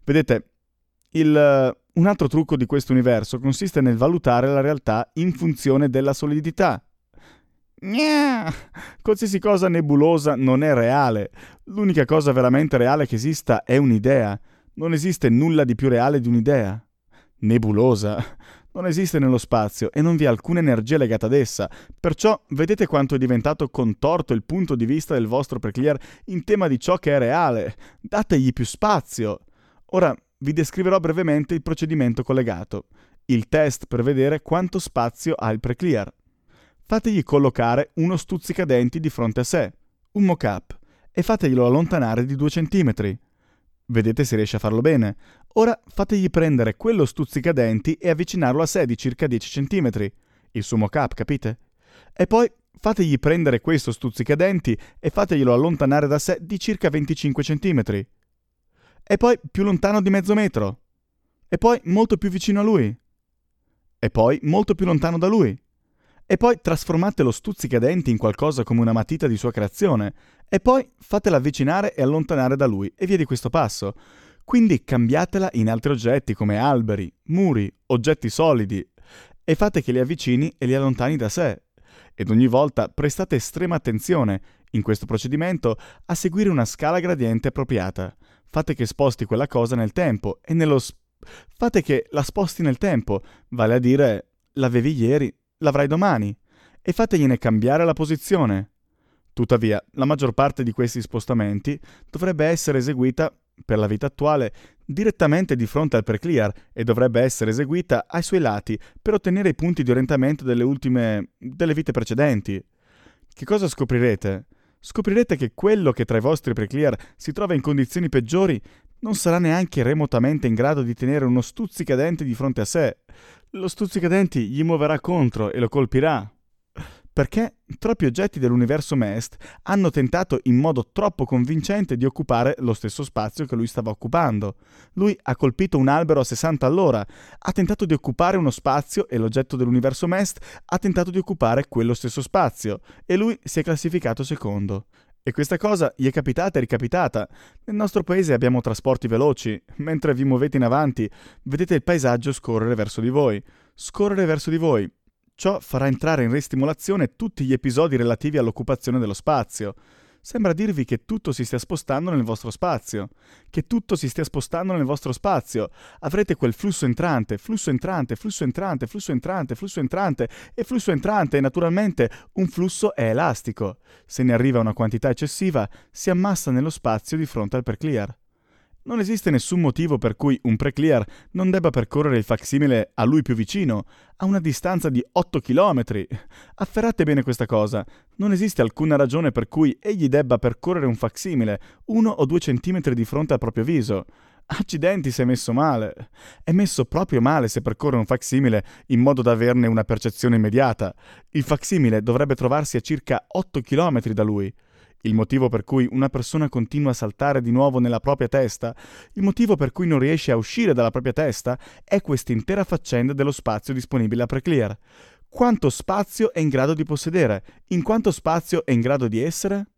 Vedete, un altro trucco di questo universo consiste nel valutare la realtà in funzione della solidità. Gna! Qualsiasi cosa nebulosa non è reale. L'unica cosa veramente reale che esista è un'idea. Non esiste nulla di più reale di un'idea. Nebulosa. Non esiste nello spazio e non vi è alcuna energia legata ad essa. Perciò vedete quanto è diventato contorto il punto di vista del vostro preclear in tema di ciò che è reale. Dategli più spazio. Ora vi descriverò brevemente il procedimento collegato. Il test per vedere quanto spazio ha il preclear. Fategli collocare uno stuzzicadenti di fronte a sé, un mock-up, e fateglielo allontanare di 2 centimetri. Vedete se riesce a farlo bene. Ora fategli prendere quello stuzzicadenti e avvicinarlo a sé di circa 10 centimetri. Il suo mock-up, capite? E poi fategli prendere questo stuzzicadenti e fateglielo allontanare da sé di circa 25 centimetri. E poi più lontano di mezzo metro. E poi molto più vicino a lui. E poi molto più lontano da lui. E poi trasformate lo stuzzicadenti in qualcosa come una matita di sua creazione. E poi fatela avvicinare e allontanare da lui, e via di questo passo. Quindi cambiatela in altri oggetti come alberi, muri, oggetti solidi, e fate che li avvicini e li allontani da sé. Ed ogni volta prestate estrema attenzione, in questo procedimento, a seguire una scala gradiente appropriata. Fate che sposti quella cosa nel tempo, e fate che la sposti nel tempo, vale a dire, l'avevi ieri, l'avrai domani, e fategliene cambiare la posizione. Tuttavia, la maggior parte di questi spostamenti dovrebbe essere eseguita, per la vita attuale, direttamente di fronte al preclear e dovrebbe essere eseguita ai suoi lati per ottenere i punti di orientamento delle vite precedenti. Che cosa scoprirete? Scoprirete che quello che tra i vostri preclear si trova in condizioni peggiori non sarà neanche remotamente in grado di tenere uno stuzzicadenti di fronte a sé. Lo stuzzicadenti gli muoverà contro e lo colpirà. Perché troppi oggetti dell'universo Mest hanno tentato in modo troppo convincente di occupare lo stesso spazio che lui stava occupando. Lui ha colpito un albero a 60 all'ora, ha tentato di occupare uno spazio e l'oggetto dell'universo Mest ha tentato di occupare quello stesso spazio e lui si è classificato secondo. E questa cosa gli è capitata e ricapitata. Nel nostro paese abbiamo trasporti veloci. Mentre vi muovete in avanti, vedete il paesaggio scorrere verso di voi. Scorrere verso di voi. Ciò farà entrare in ristimolazione tutti gli episodi relativi all'occupazione dello spazio. Sembra dirvi che tutto si stia spostando nel vostro spazio. Che tutto si stia spostando nel vostro spazio. Avrete quel flusso entrante, flusso entrante, flusso entrante, flusso entrante, flusso entrante e flusso entrante, e naturalmente un flusso è elastico. Se ne arriva una quantità eccessiva, si ammassa nello spazio di fronte al preclear. Non esiste nessun motivo per cui un preclear non debba percorrere il facsimile a lui più vicino, a una distanza di 8 chilometri. Afferrate bene questa cosa. Non esiste alcuna ragione per cui egli debba percorrere un facsimile 1 o 2 centimetri di fronte al proprio viso. Accidenti se è messo male. È messo proprio male se percorre un facsimile in modo da averne una percezione immediata. Il facsimile dovrebbe trovarsi a circa 8 chilometri da lui. Il motivo per cui una persona continua a saltare di nuovo nella propria testa, il motivo per cui non riesce a uscire dalla propria testa, è quest'intera faccenda dello spazio disponibile a preclear. Quanto spazio è in grado di possedere? In quanto spazio è in grado di essere?